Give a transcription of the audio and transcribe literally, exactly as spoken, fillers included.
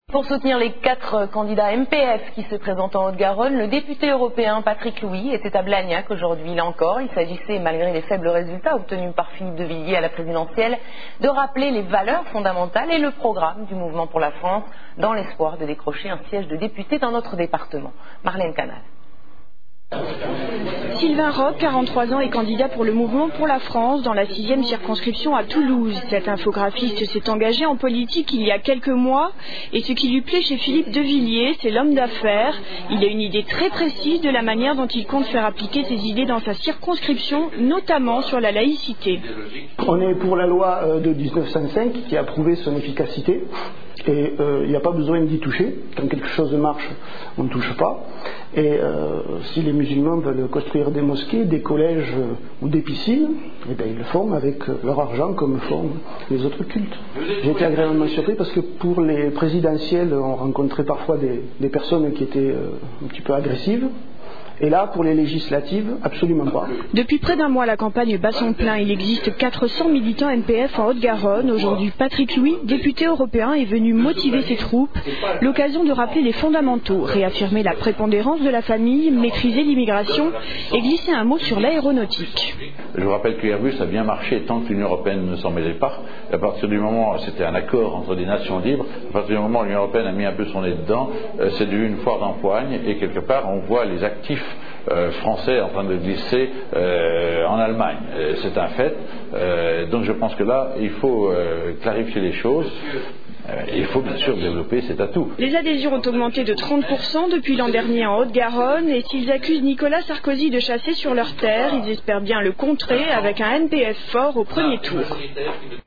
Pour soutenir les quatre candidats M P F qui se présentent en Haute-Garonne, le député européen Patrick Louis était à Blagnac aujourd'hui, là encore. Il s'agissait, malgré les faibles résultats obtenus par Philippe de Villiers à la présidentielle, de rappeler les valeurs fondamentales et le programme du Mouvement pour la France, dans l'espoir de décrocher un siège de député dans notre département. Marlène Canal. Sylvain Roch, quarante-trois ans, est candidat pour le Mouvement pour la France dans la sixième circonscription à Toulouse. Cet infographiste s'est engagé en politique il y a quelques mois et ce qui lui plaît chez Philippe de Villiers, c'est l'homme d'affaires. Il a une idée très précise de la manière dont il compte faire appliquer ses idées dans sa circonscription, notamment sur la laïcité. On est pour la loi de mille neuf cent cinq qui a prouvé son efficacité et il euh, n'y a pas besoin d'y toucher. Quand quelque chose marche, on ne touche pas. Et euh, si les musulmans veulent construire des mosquées, des collèges euh, ou des piscines, eh bien, ils le font avec leur argent comme font les autres cultes. J'ai été agréablement surpris parce que pour les présidentielles, on rencontrait parfois des, des personnes qui étaient euh, un petit peu agressives. Et là, pour les législatives, absolument pas. Depuis près d'un mois, la campagne bat son plein. Il existe quatre cents militants M P F en Haute-Garonne. Aujourd'hui, Patrick Louis, député européen, est venu motiver ses troupes. L'occasion de rappeler les fondamentaux, réaffirmer la prépondérance de la famille, maîtriser l'immigration et glisser un mot sur l'aéronautique. Je vous rappelle que Airbus a bien marché tant que l'Union européenne ne s'en mêlait pas. À partir du moment où c'était un accord entre des nations libres, à partir du moment où l'Union européenne a mis un peu son nez dedans, c'est devenu une foire d'empoigne et quelque part on voit les actifs Euh, français en train de glisser euh, en Allemagne. Euh, c'est un fait. Euh, donc je pense que là, il faut euh, clarifier les choses. Euh, il faut bien sûr développer cet atout. Les adhésions ont augmenté de trente pour cent depuis l'an dernier en Haute-Garonne et s'ils accusent Nicolas Sarkozy de chasser sur leurs terres, ils espèrent bien le contrer avec un M P F fort au premier tour.